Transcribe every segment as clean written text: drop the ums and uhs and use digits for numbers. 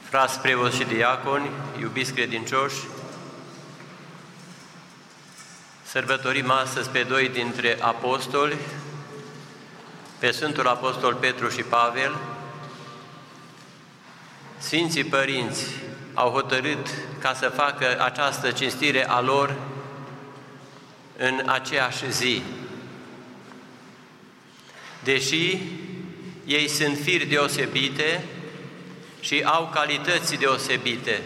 Frați preoți și diaconi, iubiți credincioși, sărbătorim astăzi pe doi dintre apostoli, pe Sfântul Apostol Petru și Pavel. Sfinții Părinți au hotărât ca să facă această cinstire a lor în aceeași zi. Deși ei sunt firi deosebite și au calități deosebite.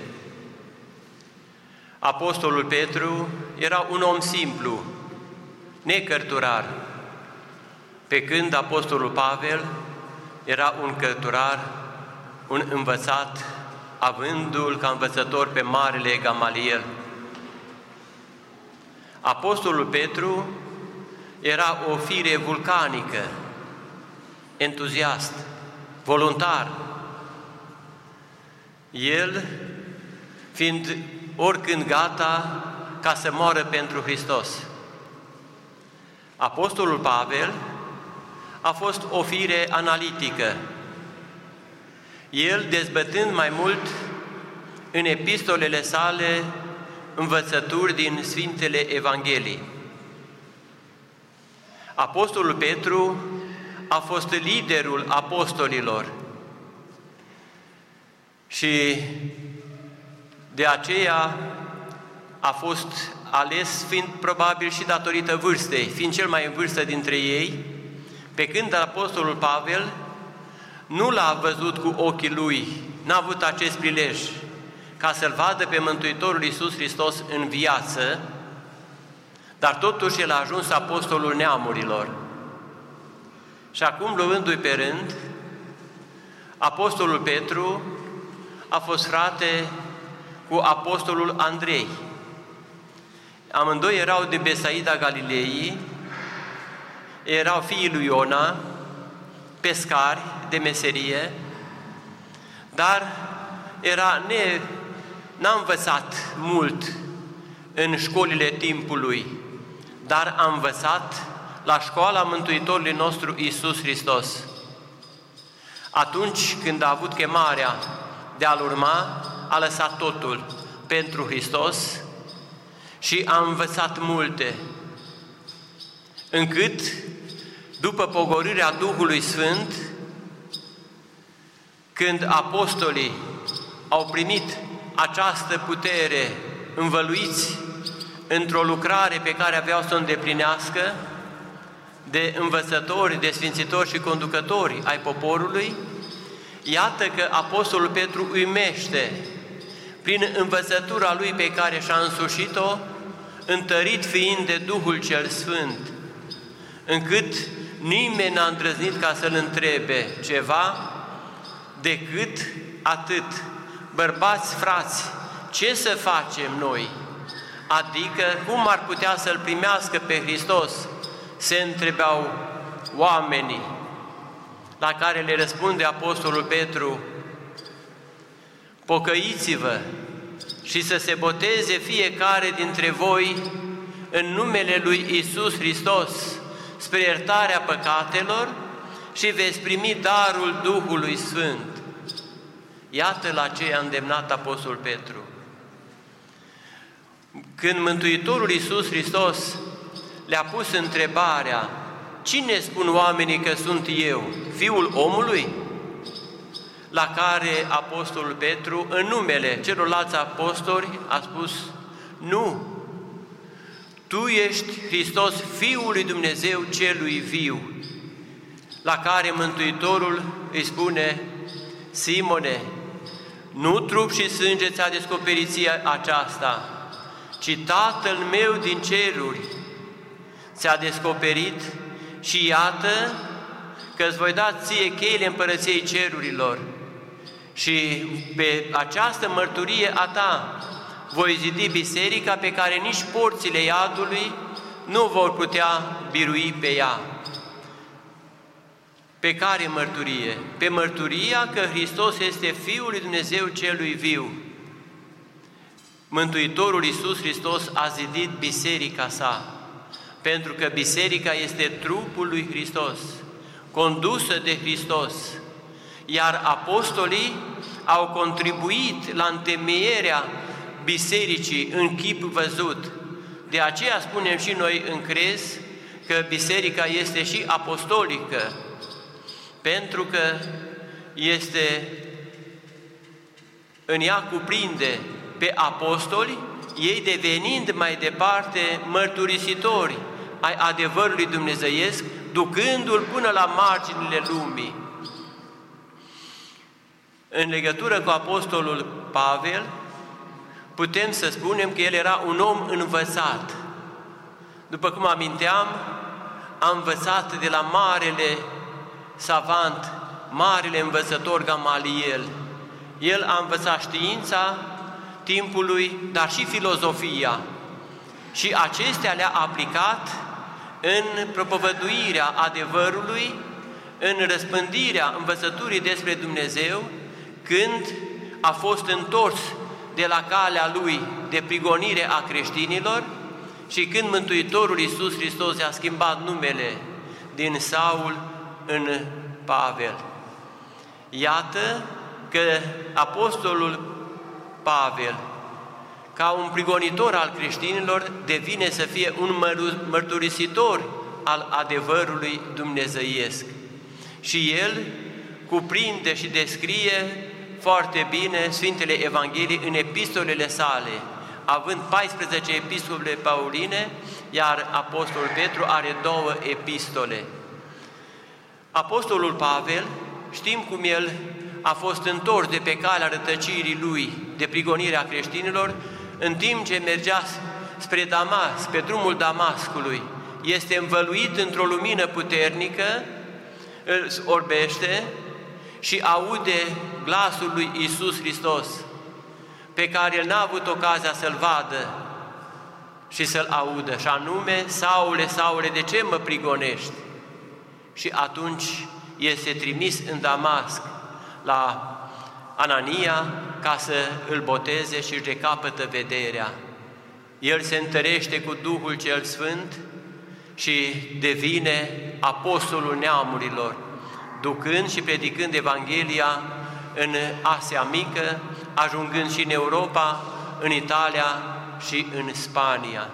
Apostolul Petru era un om simplu, necărturar, pe când Apostolul Pavel era un cărturar, un învățat, avându-l ca învățător pe Marele Gamaliel. Apostolul Petru era o fire vulcanică, entuziast, voluntar. El fiind oricând gata ca să moară pentru Hristos. Apostolul Pavel a fost o fire analitică. El, dezbătând mai mult în epistolele sale învățături din Sfintele Evanghelii. Apostolul Petru a fost liderul apostolilor și de aceea a fost ales, fiind probabil și datorită vârstei, fiind cel mai în vârstă dintre ei, pe când Apostolul Pavel nu l-a văzut cu ochii lui, n-a avut acest prilej ca să-L vadă pe Mântuitorul Iisus Hristos în viață, dar totuși el a ajuns apostolul neamurilor. Și acum, luându-i pe rând, Apostolul Petru a fost frate cu Apostolul Andrei. Amândoi erau din Besaida Galilei, erau fiii lui Iona, pescari de meserie, dar n-a învățat mult în școlile timpului, dar a învățat la școala Mântuitorului nostru Iisus Hristos. Atunci când a avut chemarea de a-L urma, a lăsat totul pentru Hristos și a învățat multe, încât, după pogorârea Duhului Sfânt, când apostolii au primit această putere, învăluiți într-o lucrare pe care aveau să o îndeplinească, de învățători, de sfințitori și conducători ai poporului, iată că Apostolul Petru uimește, prin învățătura lui pe care și-a însușit-o, întărit fiind de Duhul cel Sfânt, încât nimeni n-a îndrăznit ca să-L întrebe ceva, decât atât: bărbați, frați, ce să facem noi? Adică, cum ar putea să-L primească pe Hristos? Se întrebau oamenii, la care le răspunde Apostolul Petru: pocăiți-vă și să se boteze fiecare dintre voi în numele lui Iisus Hristos spre iertarea păcatelor și veți primi darul Duhului Sfânt. Iată la ce a îndemnat Apostolul Petru. Când Mântuitorul Iisus Hristos le-a pus întrebarea: cine spun oamenii că sunt eu, Fiul omului? La care Apostolul Petru, în numele celorlalți apostoli, a spus: nu, tu ești Hristos, Fiul lui Dumnezeu celui viu. La care Mântuitorul îi spune: Simone, nu trup și sânge ți-a descoperit ție aceasta, ci Tatăl meu din ceruri ți-a descoperit și iată că îți voi da ție cheile împărăției cerurilor și pe această mărturie a ta voi zidi biserica pe care nici porțile iadului nu vor putea birui pe ea. Pe care mărturie? Pe mărturia că Hristos este Fiul lui Dumnezeu celui viu. Mântuitorul Iisus Hristos a zidit biserica sa, pentru că biserica este trupul lui Hristos, condusă de Hristos, iar apostolii au contribuit la întemeierea bisericii în chip văzut. De aceea spunem și noi în crez că biserica este și apostolică, pentru că în ea cuprinde pe apostoli, ei devenind mai departe mărturisitori ai adevărului dumnezeiesc, ducându-l până la marginile lumii. În legătură cu apostolul Pavel, putem să spunem că el era un om învățat. După cum aminteam, a învățat de la marele savant, marele învățător Gamaliel. El a învățat știința timpului, dar și filozofia. Și acestea le-a aplicat în propovăduirea adevărului, în răspândirea învățăturii despre Dumnezeu, când a fost întors de la calea lui de prigonire a creștinilor și când Mântuitorul Iisus Hristos i-a schimbat numele din Saul în Pavel. Iată că apostolul Pavel, ca un prigonitor al creștinilor, devine să fie un mărturisitor al adevărului dumnezeiesc. Și el cuprinde și descrie foarte bine Sfintele Evangheliei în epistolele sale, având 14 epistole pauline, iar Apostolul Petru are 2 epistole. Apostolul Pavel, știm cum el a fost întors de pe calea rătăcirii lui, de prigonirea creștinilor, în timp ce mergea spre Damas, pe drumul Damascului, este învăluit într-o lumină puternică, îl orbește și aude glasul lui Iisus Hristos, pe care el n-a avut ocazia să-l vadă și să-l audă, și anume: Saule, Saule, de ce mă prigonești? Și atunci este trimis în Damasc la Anania ca să îl boteze și își recapătă vederea. El se întărește cu Duhul cel Sfânt și devine apostolul neamurilor, ducând și predicând Evanghelia în Asia Mică, ajungând și în Europa, în Italia și în Spania.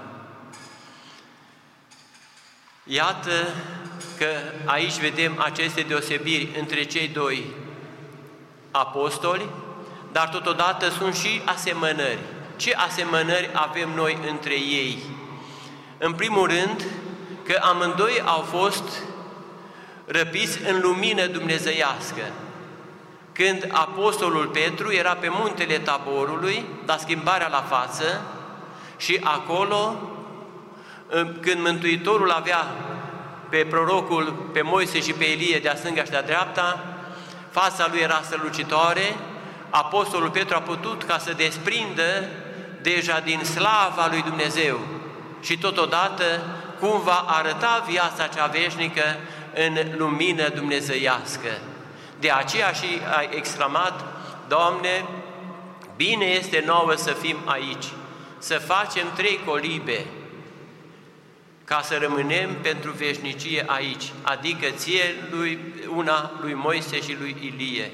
Iată că aici vedem aceste deosebiri între cei doi apostoli, dar totodată sunt și asemănări. Ce asemănări avem noi între ei? În primul rând, că amândoi au fost răpiți în lumină dumnezeiască. Când apostolul Petru era pe muntele Taborului, la schimbarea la față, și acolo, când Mântuitorul avea pe prorocul, pe Moise și pe Ilie de-a stânga și de-a dreapta, fața lui era strălucitoare, apostolul Petru a putut ca să desprindă deja din slava lui Dumnezeu și totodată cum va arăta viața cea veșnică în lumină dumnezeiască. De aceea și a exclamat: Doamne, bine este nouă să fim aici, să facem 3 colibe, ca să rămânem pentru veșnicie aici, adică ție una lui Moise și lui Ilie.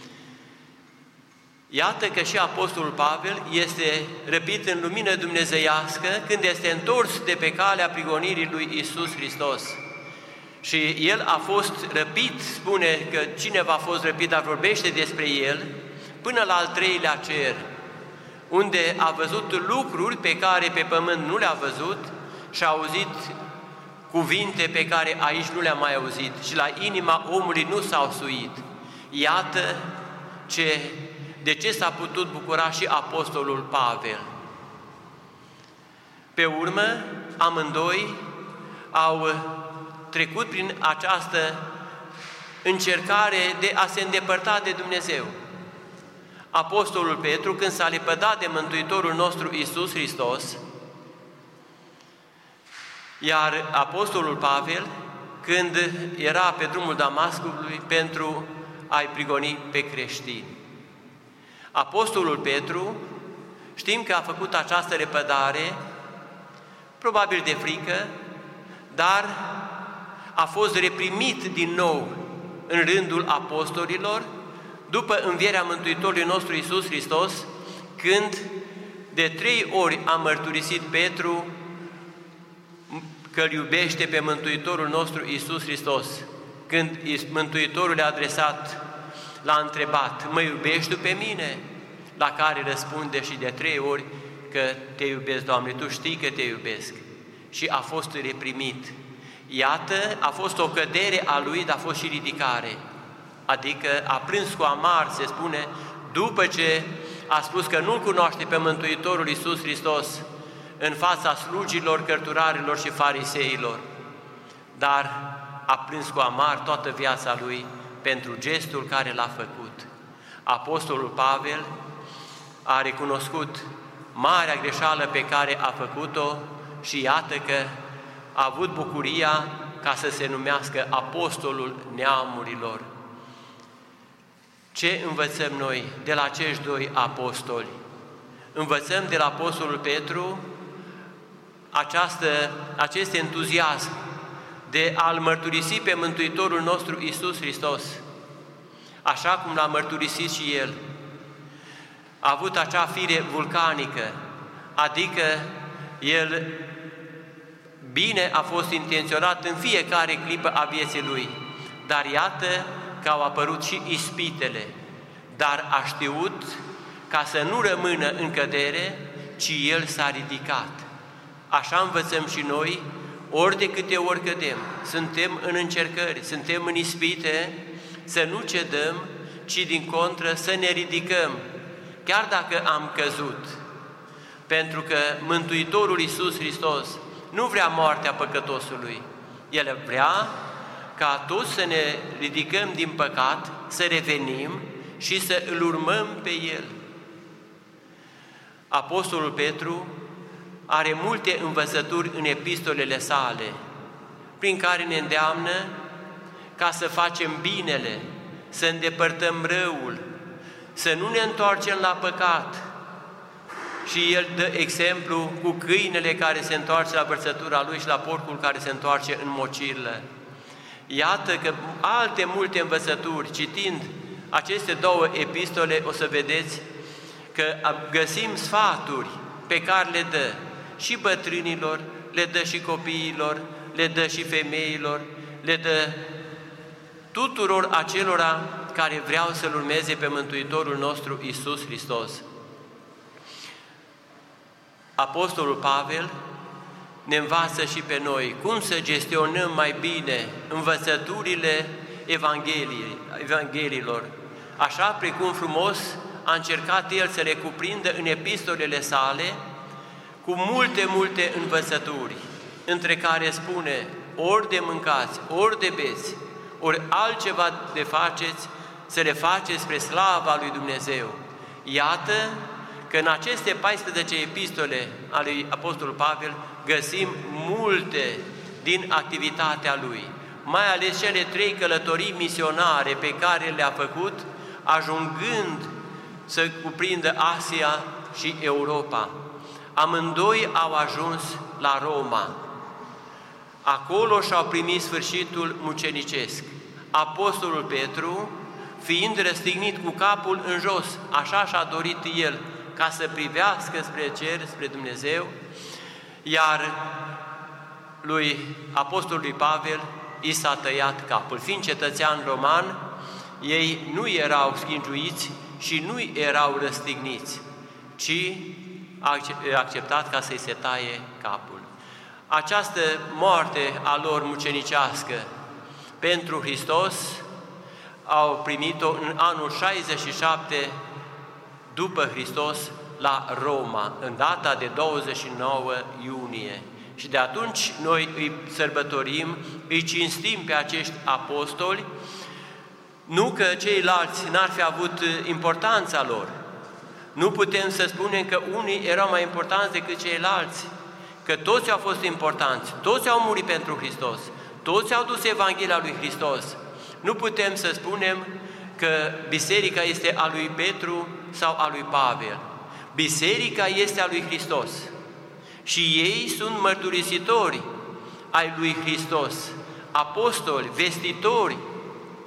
Iată că și apostolul Pavel este răpit în lumină dumnezeiască când este întors de pe calea prigonirii lui Iisus Hristos. Și el a fost răpit, spune că cineva a fost răpit, dar vorbește despre el, până la al 3-lea cer, unde a văzut lucruri pe care pe pământ nu le-a văzut și a auzit cuvinte pe care aici nu le-am mai auzit și la inima omului nu s-au suit. Iată de ce s-a putut bucura și apostolul Pavel. Pe urmă, amândoi au trecut prin această încercare de a se îndepărta de Dumnezeu. Apostolul Petru, când s-a lepădat de Mântuitorul nostru Iisus Hristos, iar apostolul Pavel, când era pe drumul Damascului pentru a-i prigoni pe creștini. Apostolul Petru, știm că a făcut această lepădare, probabil de frică, dar a fost reprimit din nou în rândul apostolilor, după învierea Mântuitorului nostru Iisus Hristos, când de 3 ori a mărturisit Petru că îl iubește pe Mântuitorul nostru Iisus Hristos. Când Mântuitorul le-a adresat, l-a întrebat, mă iubești tu pe mine? La care răspunde și de 3 ori că te iubesc, Doamne, tu știi că te iubesc. Și a fost reprimit. Iată, a fost o cădere a lui, dar a fost și ridicare. Adică a plâns cu amar, se spune, după ce a spus că nu-L cunoaște pe Mântuitorul Iisus Hristos în fața slugilor, cărturarilor și fariseilor. Dar a plâns cu amar toată viața lui pentru gestul care l-a făcut. Apostolul Pavel a recunoscut marea greșeală pe care a făcut-o și iată că a avut bucuria ca să se numească apostolul neamurilor. Ce învățăm noi de la acești 2 apostoli? Învățăm de la apostolul Petru acest entuziasm de a-L mărturisi pe Mântuitorul nostru Iisus Hristos, așa cum l-a mărturisit și El. A avut acea fire vulcanică, adică El bine a fost intenționat în fiecare clipă a vieții Lui, dar iată că au apărut și ispitele, dar a știut ca să nu rămână în cădere, ci El s-a ridicat. Așa învățăm și noi, ori de câte ori cădem, suntem în încercări, suntem în ispite, să nu cedăm, ci din contră să ne ridicăm, chiar dacă am căzut. Pentru că Mântuitorul Iisus Hristos nu vrea moartea păcătosului, El vrea ca toți să ne ridicăm din păcat, să revenim și să îl urmăm pe El. Apostolul Petru are multe învățături în epistolele sale, prin care ne îndeamnă ca să facem binele, să îndepărtăm răul, să nu ne întoarcem la păcat. Și el dă exemplu cu câinele care se întoarce la vărsătura lui și la porcul care se întoarce în mocirlă. Iată că alte multe învățături, citind aceste 2 epistole, o să vedeți că găsim sfaturi pe care le dă și bătrânilor, le dă și copiilor, le dă și femeilor, le dă tuturor acelora care vreau să-L urmeze pe Mântuitorul nostru Iisus Hristos. Apostolul Pavel ne învață și pe noi cum să gestionăm mai bine învățăturile Evangheliilor, așa precum frumos a încercat el să le cuprindă în epistolele sale, cu multe învățături, între care spune, ori de mâncați, ori de beți, ori altceva de faceți, să le faceți spre slava lui Dumnezeu. Iată că în aceste 14 epistole ale lui Apostolul Pavel găsim multe din activitatea lui, mai ales cele 3 călătorii misionare pe care le-a făcut, ajungând să cuprindă Asia și Europa. Amândoi au ajuns la Roma. Acolo și-au primit sfârșitul mucenicesc. Apostolul Petru, fiind răstignit cu capul în jos, așa și-a dorit el, ca să privească spre cer, spre Dumnezeu, iar lui Apostolului Pavel i s-a tăiat capul. Fiind cetățean roman, ei nu erau schingiuiți și nu erau răstigniți, ci a acceptat ca să-i se taie capul. Această moarte a lor mucenicească pentru Hristos au primit-o în anul 67 după Hristos la Roma, în data de 29 iunie. Și de atunci noi îi sărbătorim, îi cinstim pe acești apostoli, nu că ceilalți n-ar fi avut importanța lor. Nu putem să spunem că unii erau mai importanți decât ceilalți, că toți au fost importanți, toți au murit pentru Hristos, toți au dus Evanghelia lui Hristos. Nu putem să spunem că biserica este a lui Petru sau a lui Pavel. Biserica este a lui Hristos și ei sunt mărturisitori ai lui Hristos, apostoli, vestitori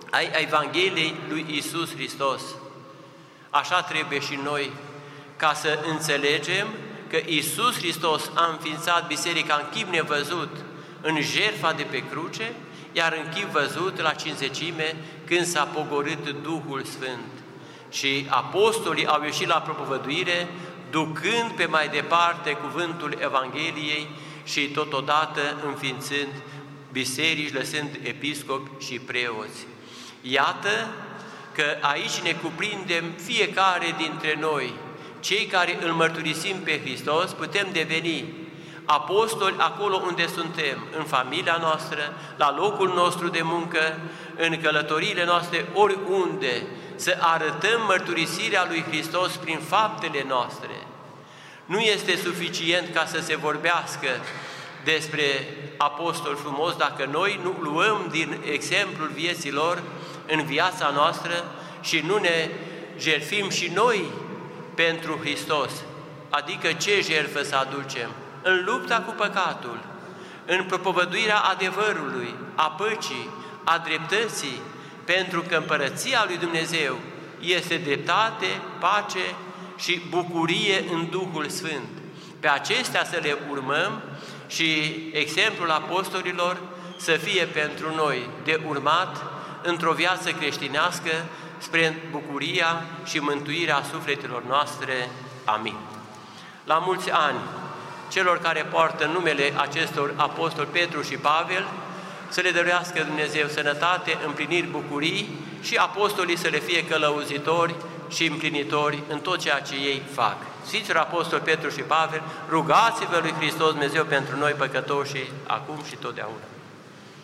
ai Evangheliei lui Iisus Hristos. Așa trebuie și noi, ca să înțelegem că Iisus Hristos a înființat biserica în chip nevăzut, în jertfa de pe cruce, iar în chip văzut la cinzecime, când s-a pogorât Duhul Sfânt. Și apostolii au ieșit la propovăduire, ducând pe mai departe cuvântul Evangheliei și totodată înființând biserici, lăsând episcopi și preoți. Iată că aici ne cuprindem fiecare dintre noi, cei care îl mărturisim pe Hristos, putem deveni apostoli acolo unde suntem, în familia noastră, la locul nostru de muncă, în călătoriile noastre, oriunde, să arătăm mărturisirea lui Hristos prin faptele noastre. Nu este suficient ca să se vorbească despre apostol frumos dacă noi nu luăm din exemplul vieții lor în viața noastră și nu ne jertfim și noi pentru Hristos. Adică ce jertfă să aducem? În lupta cu păcatul, în propovăduirea adevărului, a păcii, a dreptății, pentru că împărăția lui Dumnezeu este dreptate, pace și bucurie în Duhul Sfânt. Pe acestea să le urmăm și exemplul apostolilor să fie pentru noi de urmat într-o viață creștinească spre bucuria și mântuirea sufletelor noastre. Amin. La mulți ani celor care poartă numele acestor apostoli Petru și Pavel, să le dăruiască Dumnezeu sănătate, împliniri, bucurii și apostolii să le fie călăuzitori și împlinitori în tot ceea ce ei fac. Sfinților apostoli Petru și Pavel, rugați-vă lui Hristos Dumnezeu pentru noi păcătoși, acum și totdeauna.